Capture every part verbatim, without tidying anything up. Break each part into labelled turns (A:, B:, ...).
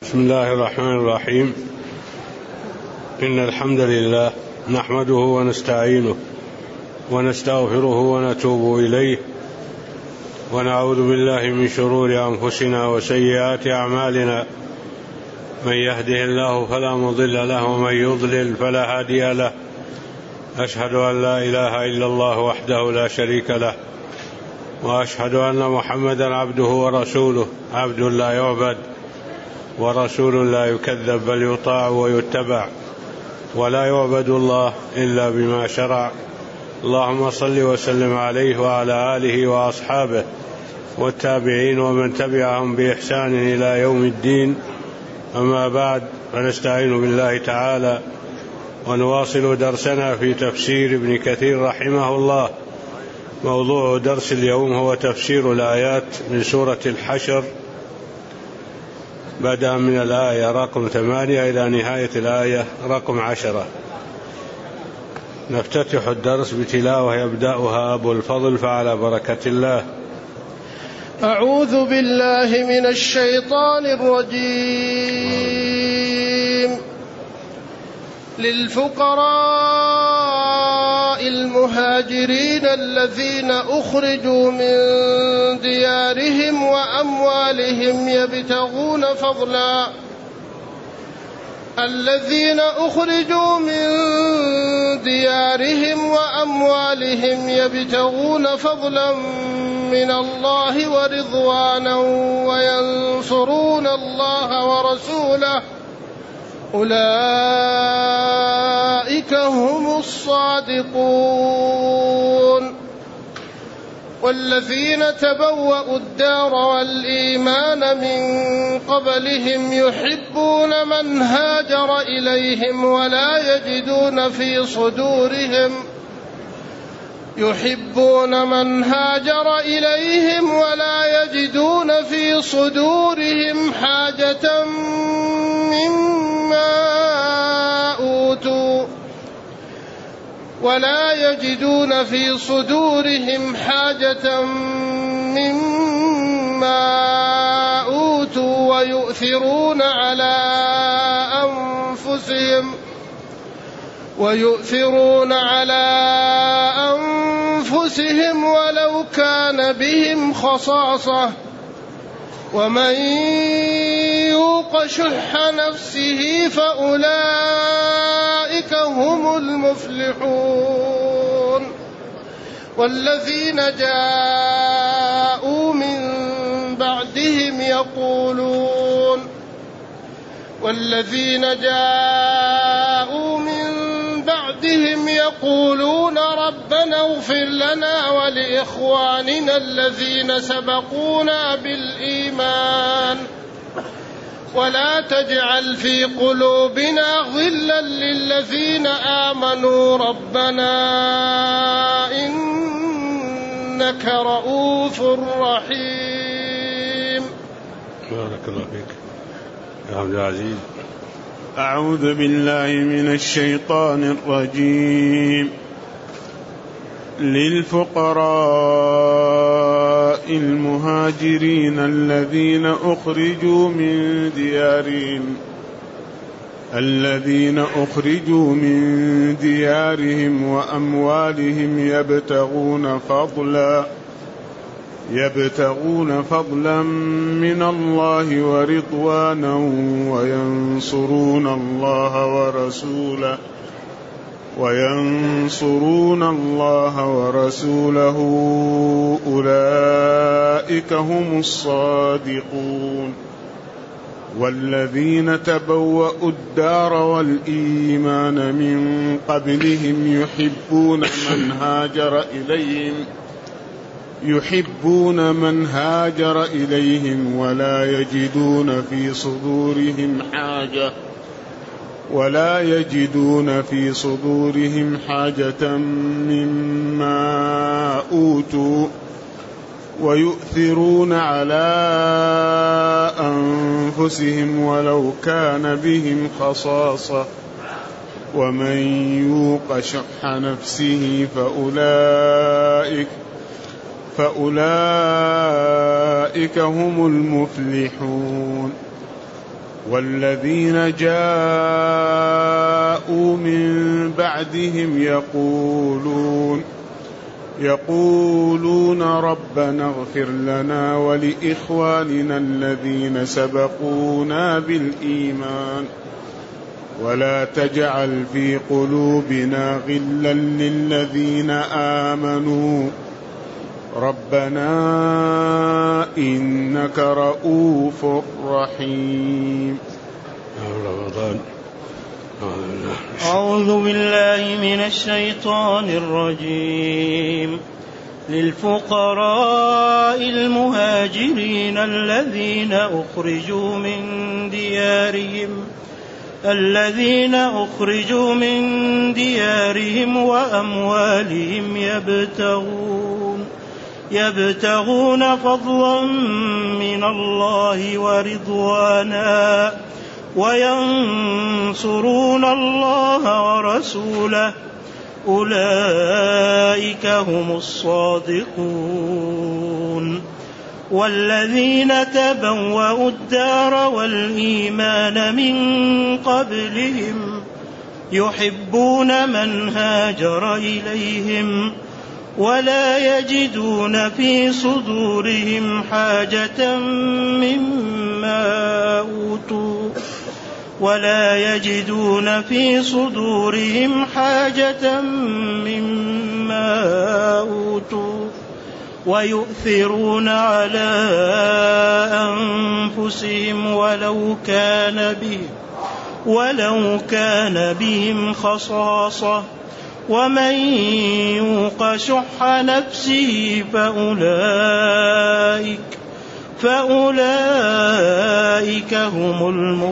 A: بسم الله الرحمن الرحيم. إن الحمد لله نحمده ونستعينه ونستغفره ونتوب إليه ونعوذ بالله من شرور أنفسنا وسيئات أعمالنا، من يهده الله فلا مضل له ومن يضلل فلا هادي له. أشهد أن لا إله إلا الله وحده لا شريك له، وأشهد أن محمدا عبده ورسوله، عبد لا يعبد ورسول لا يكذب بل يطاع ويتبع، ولا يعبد الله إلا بما شرع. اللهم صل وسلم عليه وعلى آله وأصحابه والتابعين ومن تبعهم بإحسان إلى يوم الدين. أما بعد، فنستعين بالله تعالى ونواصل درسنا في تفسير ابن كثير رحمه الله. موضوع درس اليوم هو تفسير الآيات من سورة الحشر، بدءا من الآية رقم ثمانية إلى نهاية الآية رقم عشرة. نفتتح الدرس بتلاوة يبدأها أبو الفضل فعلى بركة الله.
B: أعوذ بالله من الشيطان الرجيم. للفقراء المهاجرين الذين أخرجوا من ديارهم وأموالهم يبتغون فضلا الذين أخرجوا من ديارهم وأموالهم يبتغون فضلا من الله ورضوانا وينصرون الله ورسوله، أولئك هم الصادقون. والذين تبوأوا الدار والإيمان من قبلهم يحبون من هاجر إليهم ولا يجدون في صدورهم يحبون من هاجر إليهم ولا يجدون في صدورهم حاجة مما أوتوا ولا يجدون في صدورهم حاجة مما أوتوا ويؤثرون على أنفسهم ويؤثرون على أنفسهم ولو كان بهم خصاصة، ومن يوق شح نفسه فأولئك هم المفلحون. والذين جاءوا من بعدهم يقولون والذين جاءوا من بعدهم يقولون ربنا اغفر لنا ولإخواننا الذين سبقونا بالإيمان ولا تجعل في قلوبنا غلا للذين آمنوا ربنا إنك رؤوف رحيم.
A: بارك الله فيك يا عبد العزيز.
C: أعوذ بالله من الشيطان الرجيم. للفقراء المهاجرين الذين أخرجوا من ديارهم الذين أخرجوا من ديارهم وأموالهم يبتغون فضلا يبتغون فضلا من الله ورضوانا وينصرون الله ورسوله وينصرون الله ورسوله أولئك هم الصادقون. والذين تبوأوا الدار والإيمان من قبلهم يحبون من هاجر إليهم يحبون من هاجر إليهم ولا يجدون في صدورهم حاجة ولا يجدون في صدورهم حاجة مما أوتوا ويؤثرون على أنفسهم ولو كان بهم خصاصة، ومن يوق شح نفسه فأولئك فأولئك هم المفلحون. والذين جاءوا من بعدهم يقولون يقولون ربنا اغفر لنا ولإخواننا الذين سبقونا بالإيمان ولا تجعل في قلوبنا غلا للذين آمنوا ربنا إنك رؤوف رحيم.
D: أعوذ بالله من الشيطان الرجيم. للفقراء المهاجرين الذين أخرجوا من ديارهم الذين أخرجوا من ديارهم وأموالهم يبتغون يبتغون فضلا من الله ورضوانا وينصرون الله ورسوله أولئك هم الصادقون. والذين تبوأوا الدار والإيمان من قبلهم يحبون من هاجر إليهم ولا يجدون في صدورهم حاجة مما أوتوا ولا يجدون في صدورهم حاجة مما أوتوا ويؤثرون على أنفسهم ولو كان بهم ولو كان بهم خصاصة ومن يوق شح نفسه فأولئك فأولئك هم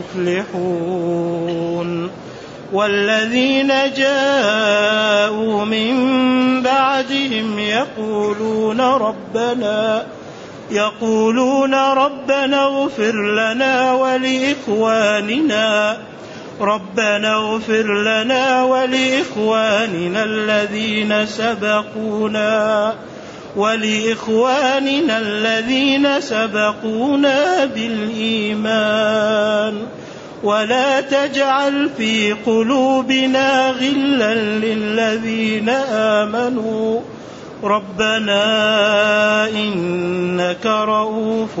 D: المفلحون. والذين جاءوا من بعدهم يقولون ربنا يقولون ربنا اغفر لنا ولإخواننا ربنا اغفر لنا ولإخواننا الذين سبقونا ولإخواننا الذين سبقونا بالإيمان ولا تجعل في قلوبنا غلا للذين آمنوا ربنا إنك رؤوف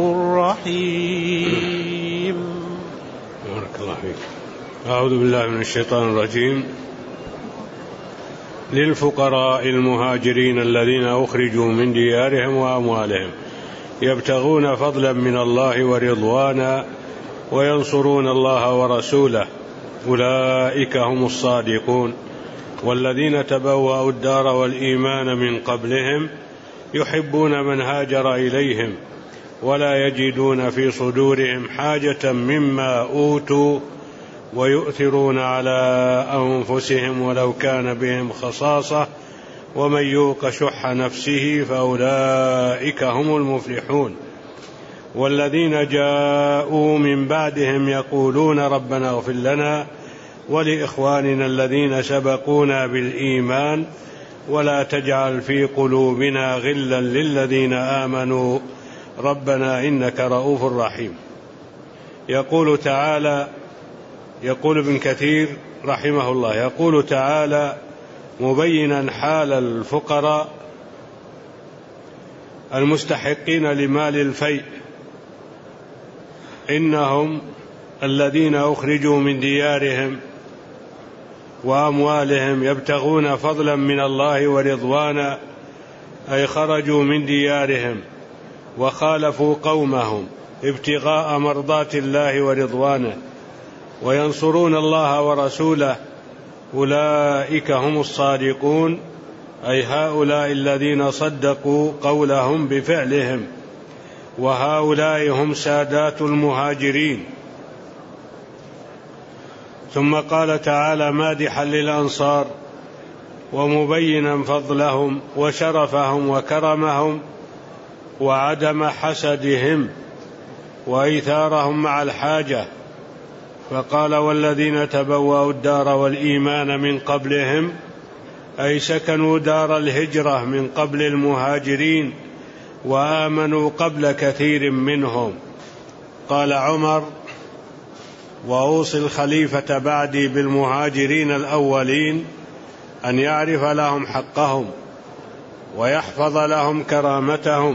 D: رحيم.
A: بارك الله فيك. أعوذ بالله من الشيطان الرجيم. للفقراء المهاجرين الذين أخرجوا من ديارهم وأموالهم يبتغون فضلا من الله ورضوانا وينصرون الله ورسوله أولئك هم الصادقون. والذين تبوأوا الدار والإيمان من قبلهم يحبون من هاجر إليهم ولا يجدون في صدورهم حاجة مما أوتوا ويؤثرون على أنفسهم ولو كان بهم خصاصة ومن يوق شح نفسه فأولئك هم المفلحون. والذين جاءوا من بعدهم يقولون ربنا اغفر لنا ولإخواننا الذين سبقونا بالإيمان ولا تجعل في قلوبنا غلا للذين آمنوا ربنا إنك رؤوف رحيم. يقول تعالى يقول ابن كثير رحمه الله يقول تعالى مبينا حال الفقراء المستحقين لمال الفيء إنهم الذين أخرجوا من ديارهم وأموالهم يبتغون فضلا من الله ورضوانا أي خرجوا من ديارهم وخالفوا قومهم ابتغاء مرضات الله ورضوانه وينصرون الله ورسوله أولئك هم الصادقون أي هؤلاء الذين صدقوا قولهم بفعلهم وهؤلاء هم سادات المهاجرين. ثم قال تعالى مادحا للأنصار ومبينا فضلهم وشرفهم وكرمهم وعدم حسدهم وإيثارهم مع الحاجة، فقال والذين تبوأوا الدار والإيمان من قبلهم أي سكنوا دار الهجرة من قبل المهاجرين وآمنوا قبل كثير منهم. قال عمر وأوصي الخليفة بعدي بالمهاجرين الأولين أن يعرف لهم حقهم ويحفظ لهم كرامتهم،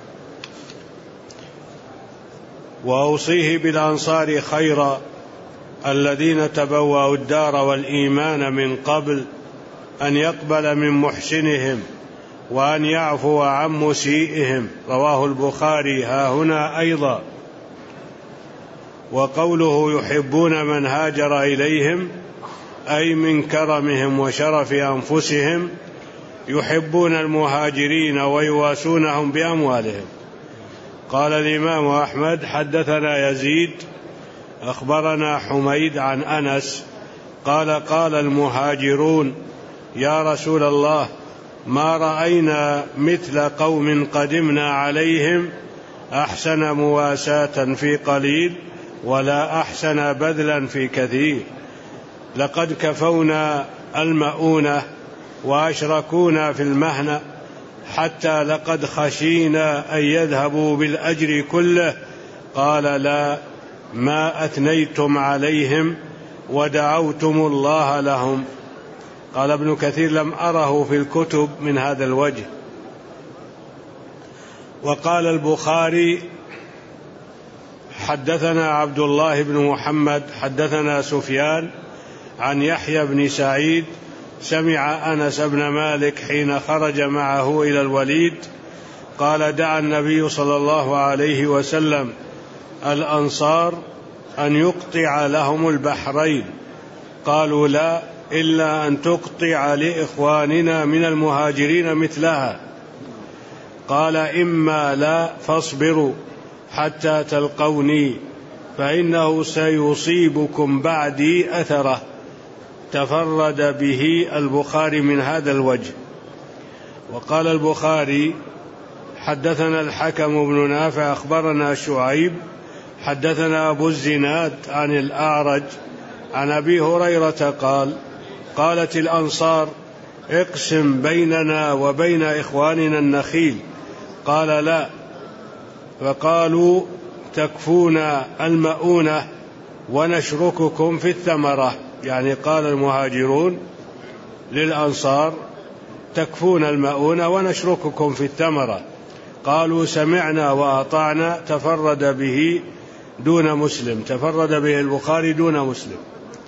A: وأوصيه بالأنصار خيرا الذين تبوأوا الدار والإيمان من قبل أن يقبل من محسنهم وأن يعفو عن مسيئهم. رواه البخاري ها هنا أيضا. وقوله يحبون من هاجر إليهم أي من كرمهم وشرف أنفسهم يحبون المهاجرين ويواسونهم بأموالهم. قال الإمام أحمد حدثنا يزيد أخبرنا حميد عن أنس قال قال المهاجرون يا رسول الله ما رأينا مثل قوم قدمنا عليهم أحسن مواساة في قليل ولا أحسن بذلا في كثير، لقد كفونا المؤونة وأشركونا في المهنة حتى لقد خشينا أن يذهبوا بالأجر كله. قال لا، ما أثنيتم عليهم ودعوتم الله لهم. قال ابن كثير لم أره في الكتب من هذا الوجه. وقال البخاري حدثنا عبد الله بن محمد حدثنا سفيان عن يحيى بن سعيد سمع أنس بن مالك حين خرج معه إلى الوليد قال دعا النبي صلى الله عليه وسلم الأنصار أن يقطع لهم البحرين، قالوا لا إلا أن تقطع لإخواننا من المهاجرين مثلها. قال إما لا فاصبروا حتى تلقوني فإنه سيصيبكم بعدي أثره. تفرد به البخاري من هذا الوجه. وقال البخاري حدثنا الحكم بن نافع أخبرنا شعيب حدثنا أبو الزناد عن الأعرج عن أبي هريرة قال قالت الأنصار اقسم بيننا وبين إخواننا النخيل، قال لا، فقالوا تكفونا المؤونة ونشرككم في الثمرة، يعني قال المهاجرون للأنصار تكفون المؤونة ونشرككم في الثمرة. قالوا سمعنا وأطعنا. تفرد به دون مسلم، تفرد به البخاري دون مسلم.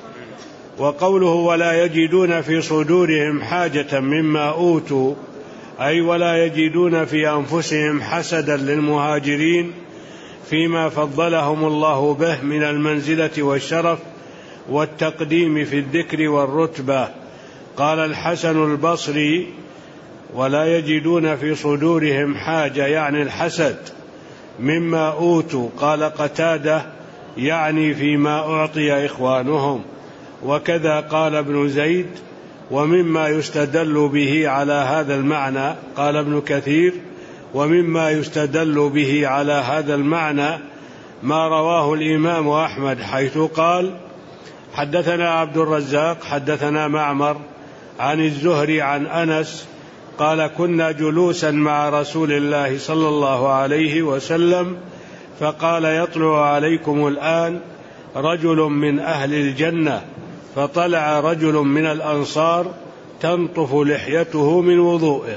A: وقوله ولا يجدون في صدورهم حاجة مما أوتوا أي ولا يجدون في أنفسهم حسدا للمهاجرين فيما فضلهم الله به من المنزلة والشرف والتقديم في الذكر والرتبة. قال الحسن البصري ولا يجدون في صدورهم حاجة يعني الحسد مما أوتوا. قال قتادة يعني فيما أعطي إخوانهم. وكذا قال ابن زيد ومما يستدل به على هذا المعنى. قال ابن كثير ومما يستدل به على هذا المعنى ما رواه الإمام أحمد حيث قال حدثنا عبد الرزاق حدثنا معمر عن الزهري عن أنس قال كنا جلوسا مع رسول الله صلى الله عليه وسلم فقال يطلع عليكم الآن رجل من أهل الجنة، فطلع رجل من الأنصار تنطف لحيته من وضوئه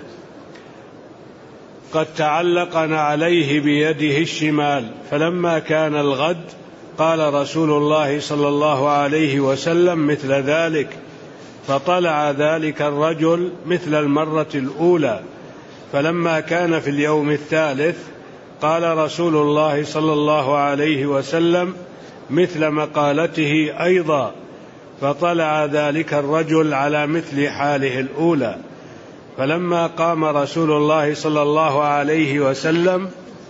A: قد تعلقن عليه بيده الشمال. فلما كان الغد قال رسول الله صلى الله عليه وسلم مثل ذلك، فطلع ذلك الرجل مثل المرة الأولى. فلما كان في اليوم الثالث قال رسول الله صلى الله عليه وسلم مثل مقالته أيضا، فطلع ذلك الرجل على مثل حاله الأولى. فلما قام رسول الله صلى الله عليه وسلم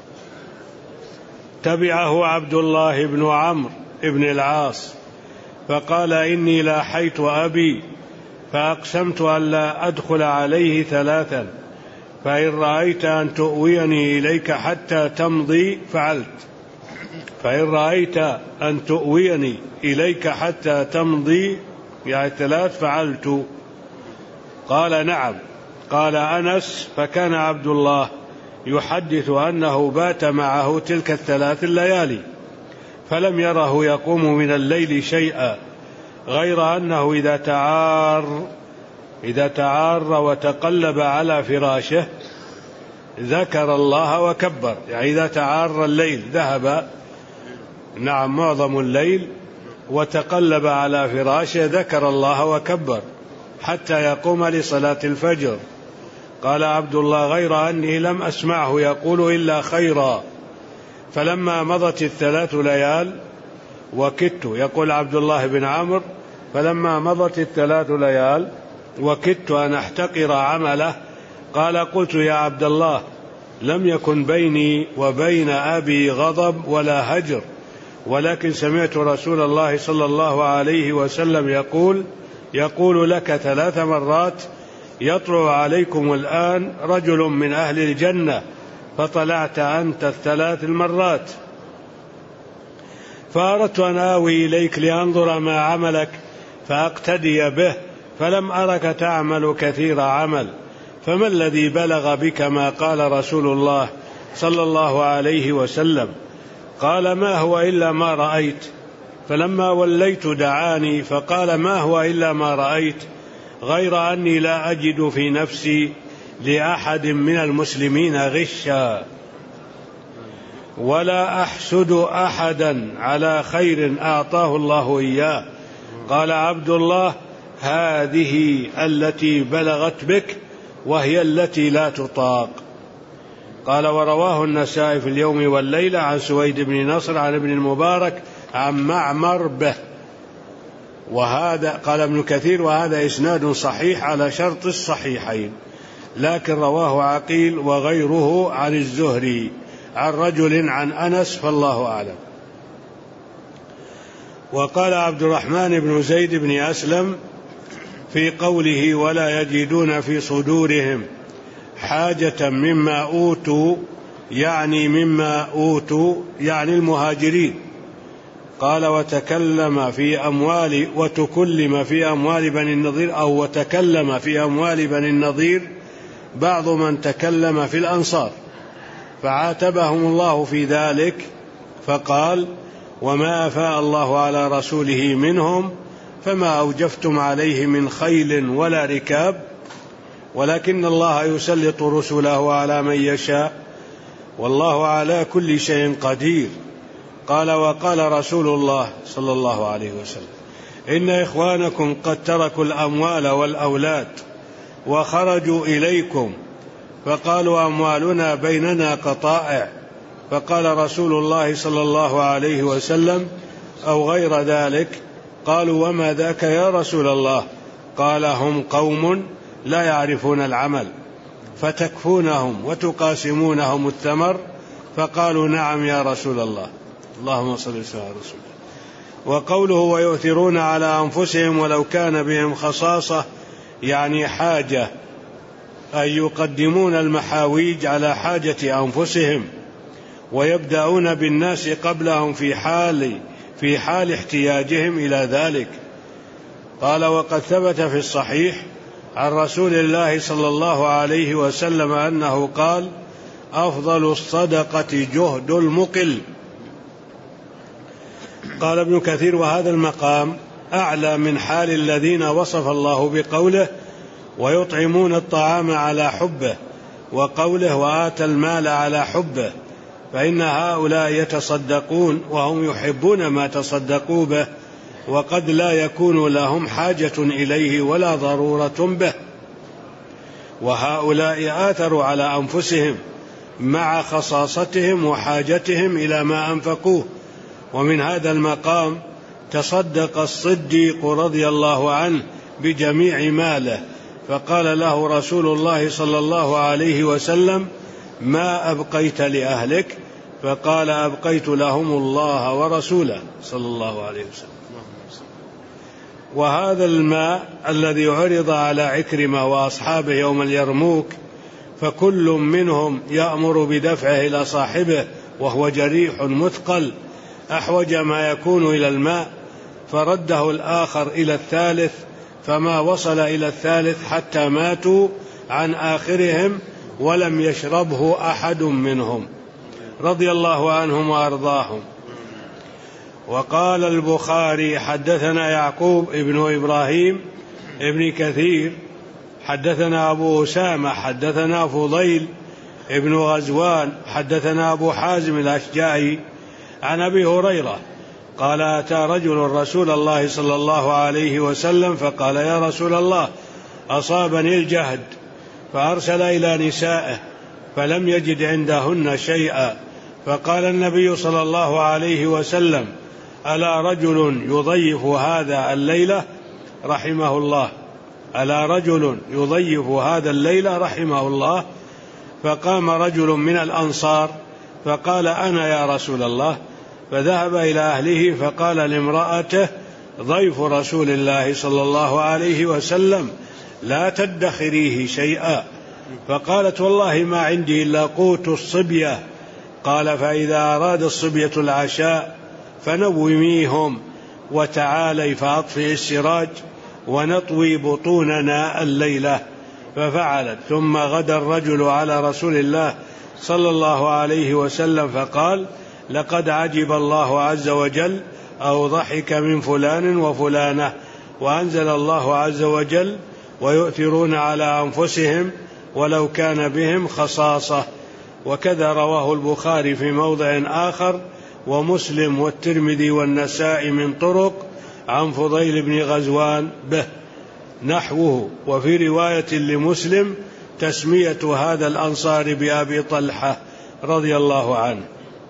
A: تبعه عبد الله بن عمرو بن العاص فقال إني لاحيت أبي فأقسمت أن لا أدخل عليه ثلاثا، فإن رأيت أن تؤويني إليك حتى تمضي فعلت فإن رأيت أن تؤويني إليك حتى تمضي يعني ثلاث فعلت. قال نعم. قال أنس فكان عبد الله يحدث أنه بات معه تلك الثلاث الليالي، فلم يره يقوم من الليل شيئا غير أنه إذا تعار إذا تعار وتقلب على فراشه ذكر الله وكبر. يعني إذا تعار الليل ذهب نعم معظم الليل وتقلب على فراشه ذكر الله وكبر حتى يقوم لصلاة الفجر. قال عبد الله غير أني لم أسمعه يقول إلا خيرا. فلما مضت الثلاث ليال وكدت، يقول عبد الله بن عمرو فلما مضت الثلاث ليال وكدت أن أحتقر عمله قال قلت يا عبد الله لم يكن بيني وبين أبي غضب ولا هجر، ولكن سمعت رسول الله صلى الله عليه وسلم يقول يقول لك ثلاث مرات يطلع عليكم الآن رجل من أهل الجنة، فطلعت أنت الثلاث المرات، فأردت أن آوي إليك لأنظر ما عملك فأقتدي به، فلم أرك تعمل كثير عمل، فما الذي بلغ بك ما قال رسول الله صلى الله عليه وسلم؟ قال ما هو إلا ما رأيت. فلما وليت دعاني فقال ما هو إلا ما رأيت غير أني لا أجد في نفسي لأحد من المسلمين غشا ولا أحسد أحدا على خير أعطاه الله إياه. قال عبد الله هذه التي بلغت بك وهي التي لا تطاق. قال ورواه النسائي في اليوم والليلة عن سويد بن نصر عن ابن المبارك عن معمر به. وهذا قال ابن كثير وهذا إسناد صحيح على شرط الصحيحين، لكن رواه عقيل وغيره عن الزهري عن رجل عن أنس فالله أعلم. وقال عبد الرحمن بن زيد بن أسلم في قوله ولا يجدون في صدورهم حاجة مما أوتوا يعني مما أوتوا يعني المهاجرين. قال وتكلم في أموال وتكلم في أموال بني النضير أو وتكلم في أموال بني النضير بعض من تكلم في الأنصار فعاتبهم الله في ذلك فقال وما أفاء الله على رسوله منهم فما أوجفتم عليه من خيل ولا ركاب ولكن الله يسلط رسله على من يشاء والله على كل شيء قدير. قال وقال رسول الله صلى الله عليه وسلم إن إخوانكم قد تركوا الأموال والأولاد وخرجوا إليكم فقالوا أموالنا بيننا قطائع، فقال رسول الله صلى الله عليه وسلم أو غير ذلك. قالوا وما ذاك يا رسول الله؟ قال هم قوم لا يعرفون العمل فتكفونهم وتقاسمونهم الثمر. فقالوا نعم يا رسول الله. اللهم صل وسلم على رسول الله. وقوله ويؤثرون على أنفسهم ولو كان بهم خصاصة يعني حاجة، أي يقدمون المحاويج على حاجة أنفسهم ويبدأون بالناس قبلهم في حال في حال احتياجهم إلى ذلك. قال وقد ثبت في الصحيح عن رسول الله صلى الله عليه وسلم أنه قال أفضل الصدقة جهد المقل. قال ابن كثير وهذا المقام أعلى من حال الذين وصف الله بقوله ويطعمون الطعام على حبه وقوله وآتى المال على حبه، فإن هؤلاء يتصدقون وهم يحبون ما تصدقوا به وقد لا يكون لهم حاجة إليه ولا ضرورة به، وهؤلاء آثروا على أنفسهم مع خصاصتهم وحاجتهم إلى ما أنفقوه. ومن هذا المقام تصدق الصديق رضي الله عنه بجميع ماله فقال له رسول الله صلى الله عليه وسلم ما أبقيت لأهلك؟ فقال أبقيت لهم الله ورسوله صلى الله عليه وسلم. وهذا الماء الذي عرض على عكرمة وأصحابه يوم اليرموك فكل منهم يأمر بدفعه إلى صاحبه وهو جريح مثقل أحوج ما يكون إلى الماء، فرده الآخر إلى الثالث فما وصل إلى الثالث حتى ماتوا عن آخرهم ولم يشربه أحد منهم رضي الله عنهم وأرضاهم. وقال البخاري حدثنا يعقوب ابن إبراهيم ابن كثير حدثنا أبو أسامة حدثنا فضيل ابن غزوان حدثنا أبو حازم الأشجعي عن أبي هريرة قال أتى رجل رسول الله صلى الله عليه وسلم فقال يا رسول الله أصابني الجهد، فأرسل إلى نسائه فلم يجد عندهن شيئا، فقال النبي صلى الله عليه وسلم ألا رجل يضيف هذا الليلة رحمه الله ألا رجل يضيف هذا الليلة رحمه الله. فقام رجل من الأنصار فقال أنا يا رسول الله، فذهب إلى أهله فقال لامرأته ضيف رسول الله صلى الله عليه وسلم لا تدخريه شيئا، فقالت والله ما عندي إلا قوت الصبية. قال فإذا أراد الصبية العشاء فنوميهم وتعالي فأطفئ السراج ونطوي بطوننا الليلة. ففعلت. ثم غدا الرجل على رسول الله صلى الله عليه وسلم فقال لقد عجب الله عز وجل أو ضحك من فلان وفلانة، وأنزل الله عز وجل ويؤثرون على أنفسهم ولو كان بهم خصاصة. وكذا رواه البخاري في موضع آخر ومسلم والترمذي والنسائي من طرق عن فضيل بن غزوان به نحوه. وفي رواية لمسلم تسمية هذا الأنصار بأبي طلحة رضي الله عنه.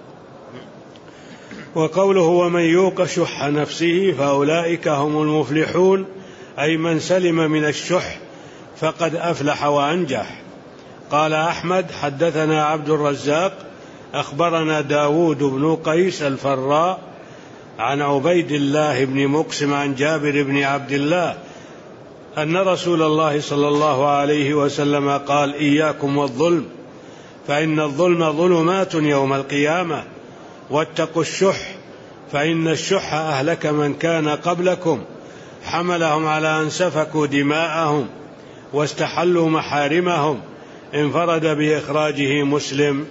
A: وقوله ومن يوق شح نفسه فأولئك هم المفلحون، أي من سلم من الشح فقد أفلح وأنجح. قال أحمد حدثنا عبد الرزاق أخبرنا داود بن قيس الفراء عن عبيد الله بن مقسم عن جابر بن عبد الله أن رسول الله صلى الله عليه وسلم قال إياكم والظلم فإن الظلم ظلمات يوم القيامة، واتقوا الشح فإن الشح أهلك من كان قبلكم، حملهم على أن سفكوا دماءهم واستحلوا محارمهم. انفرد بإخراجه مسلم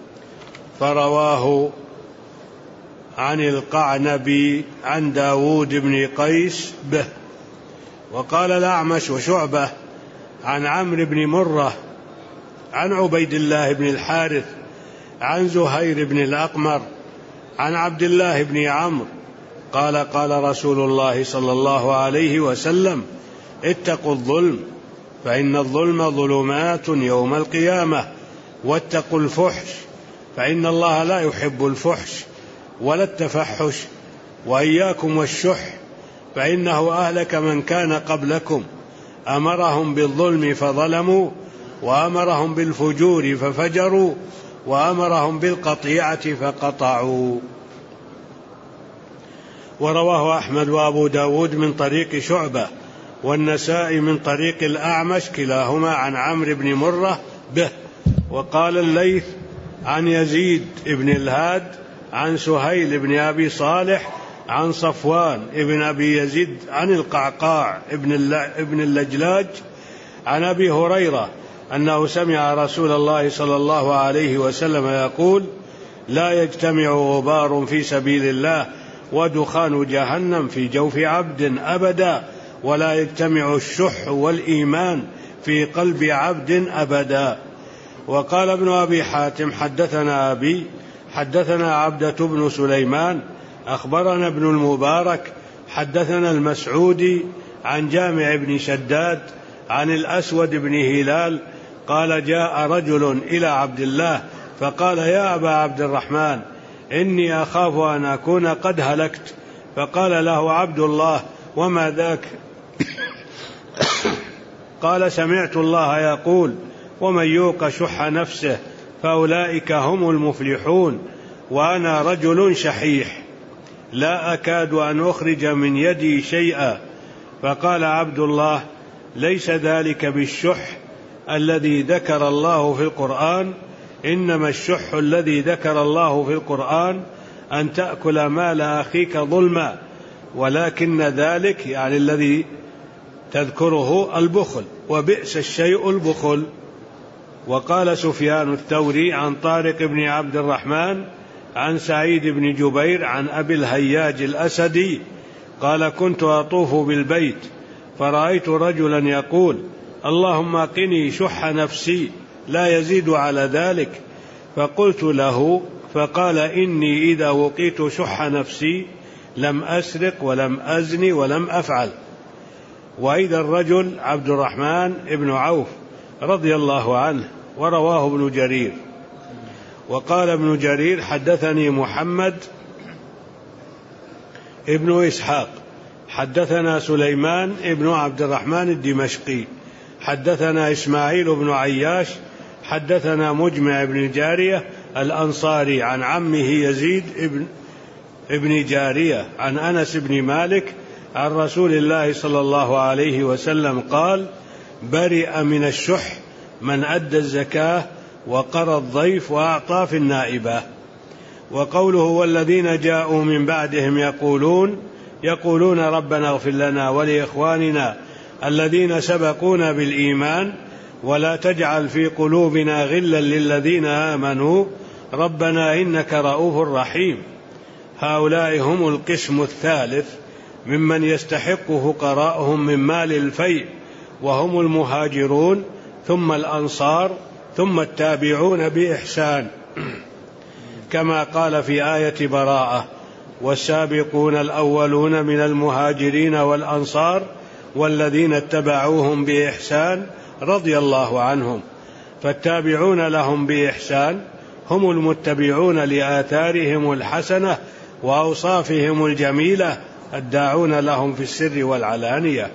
A: فرواه عن القعنبي عن داود بن قيس به. وقال الأعمش وشعبة عن عمرو بن مرة عن عبيد الله بن الحارث عن زهير بن الأقمر عن عبد الله بن عمرو قال قال رسول الله صلى الله عليه وسلم اتقوا الظلم فإن الظلم ظلمات يوم القيامة، واتقوا الفحش فإن الله لا يحب الفحش ولا التفحش، وإياكم والشح فإنه أهلك من كان قبلكم، أمرهم بالظلم فظلموا وأمرهم بالفجور ففجروا وأمرهم بالقطيعة فقطعوا. ورواه أحمد وأبو داود من طريق شعبة والنسائي من طريق الأعمش كلاهما عن عمرو بن مرة به. وقال الليث عن يزيد بن الهاد عن سهيل بن أبي صالح عن صفوان ابن أبي يزيد عن القعقاع ابن اللجلاج عن أبي هريرة أنه سمع رسول الله صلى الله عليه وسلم يقول لا يجتمع غبار في سبيل الله ودخان جهنم في جوف عبد أبدا، ولا يجتمع الشح والإيمان في قلب عبد أبدا. وقال ابن أبي حاتم حدثنا أبي حدثنا عبدة بن سليمان أخبرنا ابن المبارك حدثنا المسعودي عن جامع بن شداد عن الأسود بن هلال قال جاء رجل إلى عبد الله فقال يا أبا عبد الرحمن إني أخاف أن أكون قد هلكت. فقال له عبد الله وما ذاك؟ قال سمعت الله يقول ومن يوق شح نفسه فأولئك هم المفلحون، وأنا رجل شحيح لا أكاد أن أخرج من يدي شيئا. فقال عبد الله ليس ذلك بالشح الذي ذكر الله في القرآن، إنما الشح الذي ذكر الله في القرآن أن تأكل مال أخيك ظلما، ولكن ذلك يعني الذي تذكره البخل، وبئس الشيء البخل. وقال سفيان الثوري عن طارق بن عبد الرحمن عن سعيد بن جبير عن أبي الهياج الأسدي قال كنت أطوف بالبيت فرأيت رجلا يقول اللهم قني شح نفسي لا يزيد على ذلك، فقلت له فقال إني إذا وقيت شح نفسي لم أسرق ولم أزن ولم أفعل. وإذا الرجل عبد الرحمن بن عوف رضي الله عنه، ورواه ابن جرير. وقال ابن جرير حدثني محمد ابن إسحاق حدثنا سليمان ابن عبد الرحمن الدمشقي حدثنا إسماعيل بن عياش حدثنا مجمع بن جارية الأنصاري عن عمه يزيد ابن, ابن جارية عن أنس بن مالك عن رسول الله صلى الله عليه وسلم قال برئ من الشح من أدى الزكاة وقرى الضيف وأعطى في النائبة. وقوله والذين جاءوا من بعدهم يقولون يقولون ربنا اغفر لنا ولإخواننا الذين سبقونا بالإيمان ولا تجعل في قلوبنا غلا للذين آمنوا ربنا إنك رؤوف رحيم. هؤلاء هم القسم الثالث ممن يستحق فقراءهم من مال الفيء، وهم المهاجرون ثم الأنصار ثم التابعون بإحسان، كما قال في آية براءة والسابقون الأولون من المهاجرين والأنصار والذين اتبعوهم بإحسان رضي الله عنهم. فالتابعون لهم بإحسان هم المتبعون لآثارهم الحسنة وأوصافهم الجميلة الداعون لهم في السر والعلانية.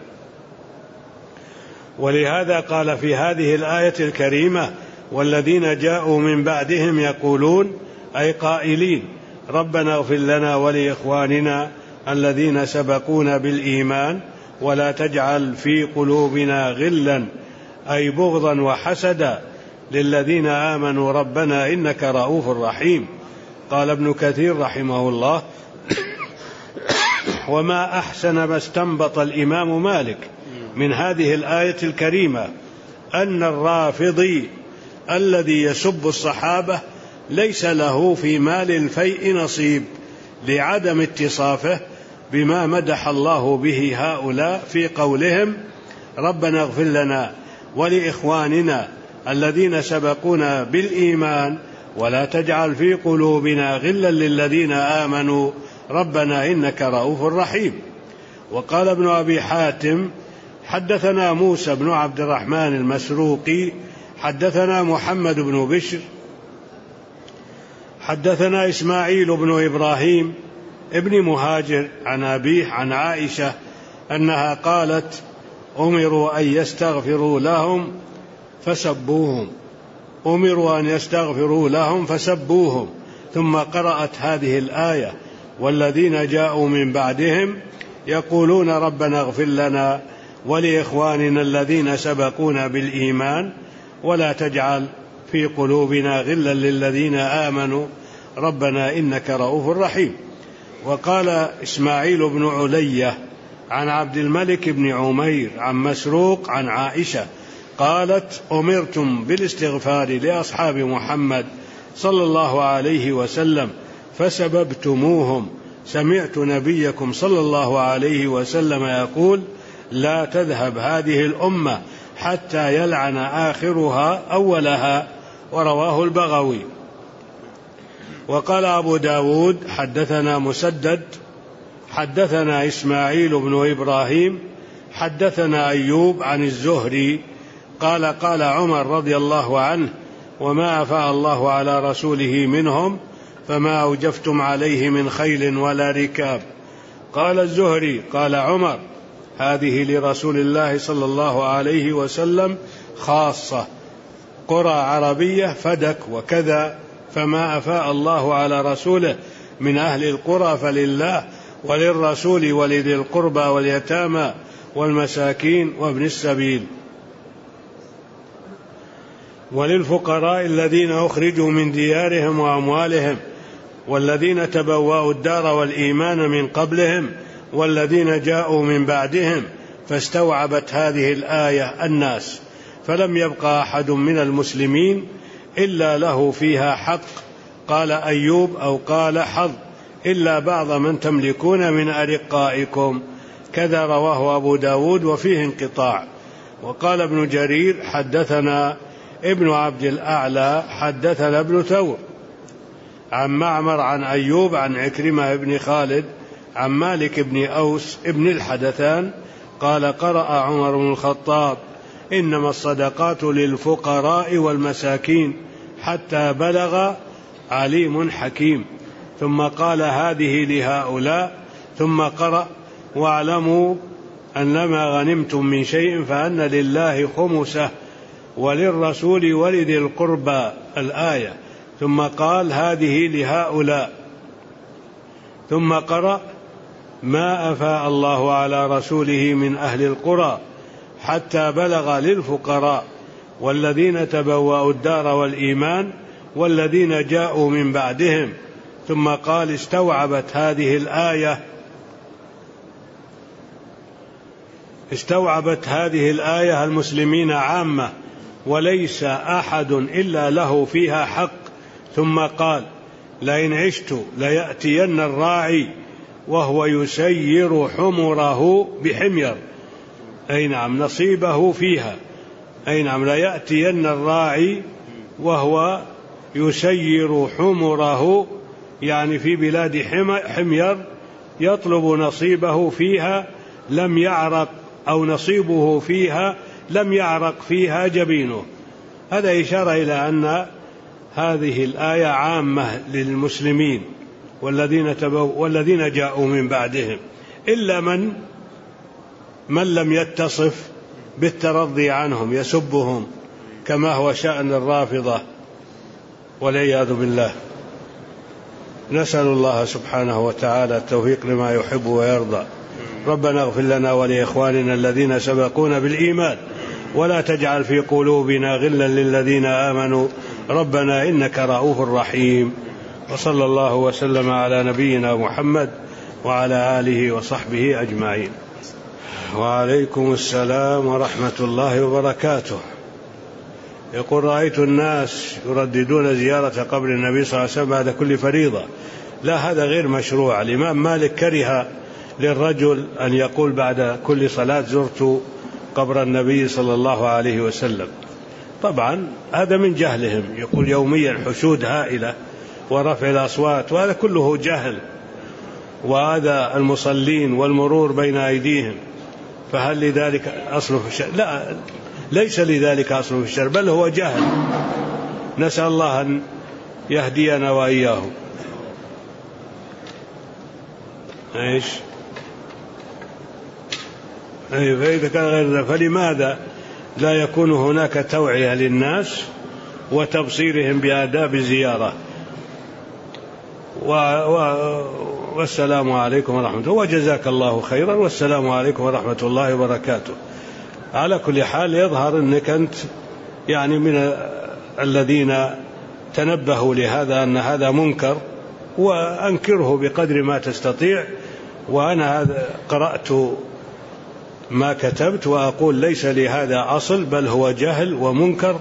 A: ولهذا قال في هذه الآية الكريمة والذين جاءوا من بعدهم يقولون أي قائلين ربنا اغفر لنا ولإخواننا الذين سبقونا بالإيمان ولا تجعل في قلوبنا غلا أي بغضا وحسدا للذين آمنوا ربنا إنك رؤوف رحيم. قال ابن كثير رحمه الله وما أحسن ما استنبط الإمام مالك من هذه الآية الكريمة أن الرافضي الذي يسب الصحابة ليس له في مال الفيء نصيب لعدم اتصافه بما مدح الله به هؤلاء في قولهم ربنا اغفر لنا ولإخواننا الذين سبقونا بالإيمان ولا تجعل في قلوبنا غلا للذين آمنوا ربنا إنك رؤوف رحيم. وقال ابن أبي حاتم حدثنا موسى بن عبد الرحمن المسروقي حدثنا محمد بن بشر حدثنا إسماعيل بن إبراهيم ابن مهاجر عن أبيه عن عائشة أنها قالت أمروا أن يستغفروا لهم فسبوهم أمروا أن يستغفروا لهم فسبوهم ثم قرأت هذه الآية والذين جاءوا من بعدهم يقولون ربنا اغفر لنا ولإخواننا الذين سبقونا بالإيمان ولا تجعل في قلوبنا غلا للذين آمنوا ربنا إنك رؤوف رحيم. وقال إسماعيل بن علية عن عبد الملك بن عمير عن مسروق عن عائشة قالت أمرتم بالاستغفار لأصحاب محمد صلى الله عليه وسلم فسببتموهم، سمعت نبيكم صلى الله عليه وسلم يقول لا تذهب هذه الأمة حتى يلعن آخرها أولها. ورواه البغوي. وقال أبو داود حدثنا مسدد حدثنا إسماعيل بن إبراهيم حدثنا أيوب عن الزهري قال قال عمر رضي الله عنه وما أفاء الله على رسوله منهم فما أوجفتم عليه من خيل ولا ركاب. قال الزهري قال عمر هذه لرسول الله صلى الله عليه وسلم خاصة، قرى عربية فدك وكذا، فما أفاء الله على رسوله من أهل القرى فلله وللرسول ولذي القربى واليتامى والمساكين وابن السبيل وللفقراء الذين أخرجوا من ديارهم وأموالهم والذين تبوأوا الدار والإيمان من قبلهم والذين جاءوا من بعدهم. فاستوعبت هذه الآية الناس، فلم يبقى أحد من المسلمين إلا له فيها حق وقال أيوب أو قال حظ إلا بعض من تملكون من أرقائكم، كذا رواه أبو داود وفيه انقطاع. وقال ابن جرير حدثنا ابن عبد الأعلى حدثنا ابن ثور عن معمر عن أيوب عن عكرمة بن خالد عن مالك بن أوس ابن الحدثان قال قرأ عمر بن الخطاب إنما الصدقات للفقراء والمساكين حتى بلغ عليم حكيم، ثم قال هذه لهؤلاء، ثم قرأ واعلموا أنما غنمتم من شيء فأن لله خمسه وللرسول ولذي القربى الآية، ثم قال هذه لهؤلاء، ثم قرأ ما أفاء الله على رسوله من أهل القرى حتى بلغ للفقراء والذين تبوأوا الدار والإيمان والذين جاءوا من بعدهم، ثم قال استوعبت هذه الآية استوعبت هذه الآية المسلمين عامة وليس أحد إلا له فيها حق، ثم قال لئن عشت ليأتين الراعي وهو يسير حمره بحمير، أي نعم نصيبه فيها، أي نعم ليأتين الراعي وهو يسير حمره يعني في بلاد حمير يطلب نصيبه فيها لم يعرق أو نصيبه فيها لم يعرق فيها جبينه. هذا إشارة إلى أن هذه الآية عامة للمسلمين والذين تبوا والذين جاءوا من بعدهم، إلا من من لم يتصف بالترضي عنهم يسبهم كما هو شأن الرافضة والعياذ بالله. نسأل الله سبحانه وتعالى التوفيق لما يحب ويرضى. ربنا اغفر لنا ولإخواننا الذين سبقونا بالإيمان ولا تجعل في قلوبنا غلا للذين آمنوا ربنا إنك رؤوف رحيم. وصلى الله وسلم على نبينا محمد وعلى آله وصحبه أجمعين. وعليكم السلام ورحمة الله وبركاته. يقول رأيت الناس يرددون زيارة قبر النبي صلى الله عليه وسلم بعد كل فريضة. لا، هذا غير مشروع. الإمام مالك كره للرجل أن يقول بعد كل صلاة زرت قبر النبي صلى الله عليه وسلم. طبعا هذا من جهلهم، يقول يوميا حشود هائلة ورفع الأصوات، وهذا كله جهل، وهذا المصلين والمرور بين أيديهم، فهل لذلك أصل في الشر؟ لا، ليس لذلك أصل في الشر، بل هو جهل. نسأل الله أن يهدينا وإياهم. إيش؟ أي فإذا كان غير ذلك فلماذا لا يكون هناك توعية للناس وتبصيرهم بآداب الزيارة؟ و... و... والسلام عليكم ورحمة الله وجزاك الله خيرا، والسلام عليكم ورحمة الله وبركاته. على كل حال يظهر أنك أنت يعني من الذين تنبهوا لهذا، أن هذا منكر، وأنكره بقدر ما تستطيع. وأنا هذا قرأت ما كتبت وأقول ليس لهذا أصل، بل هو جهل ومنكر،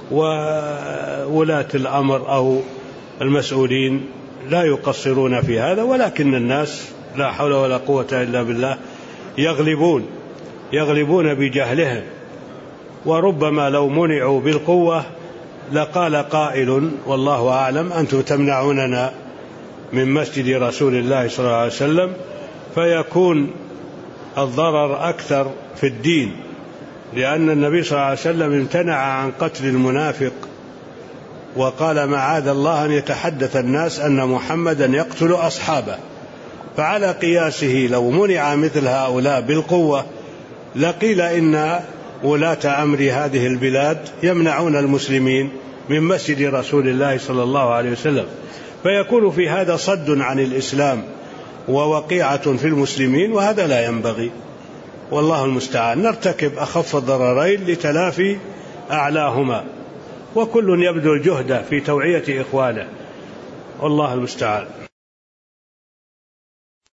A: وولاة الأمر أو المسؤولين لا يقصرون في هذا، ولكن الناس لا حول ولا قوة إلا بالله يغلبون يغلبون بجهلهم. وربما لو منعوا بالقوة لقال قائل والله أعلم أنتم تمنعوننا من مسجد رسول الله صلى الله عليه وسلم، فيكون الضرر أكثر في الدين، لأن النبي صلى الله عليه وسلم امتنع عن قتل المنافق وقال معاذ الله أن يتحدث الناس أن محمدا يقتل أصحابه. فعلى قياسه لو منع مثل هؤلاء بالقوة لقيل إن ولاة أمر هذه البلاد يمنعون المسلمين من مسجد رسول الله صلى الله عليه وسلم، فيكون في هذا صد عن الإسلام ووقيعة في المسلمين، وهذا لا ينبغي. والله المستعان. نرتكب أخف الضررين لتلافي أعلاهما، وكل يبذل جهده في توعية إخوانه، والله المستعان.